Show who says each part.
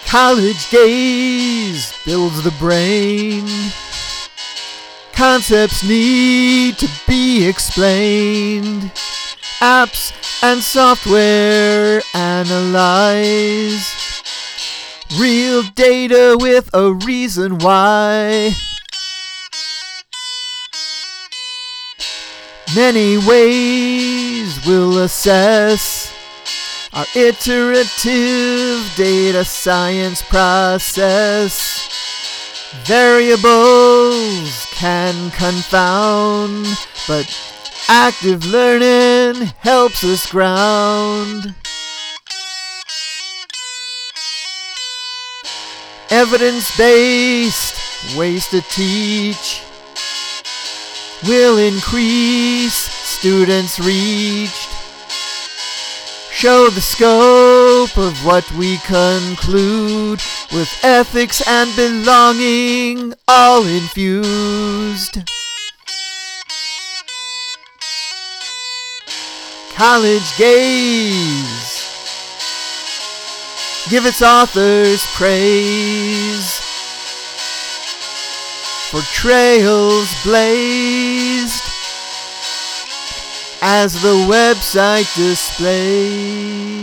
Speaker 1: College gaze builds the brain. Concepts need to be explained. Apps and software analyze. Real data with a reason why. Many ways we'll assess our iterative data science process. Variables can confound, but active learning helps us ground. Evidence-based ways to teach will increase students' reach. Show the scope of what we conclude, with ethics and belonging all infused. College gaze. Give its authors praise for trails blazed as the website displays.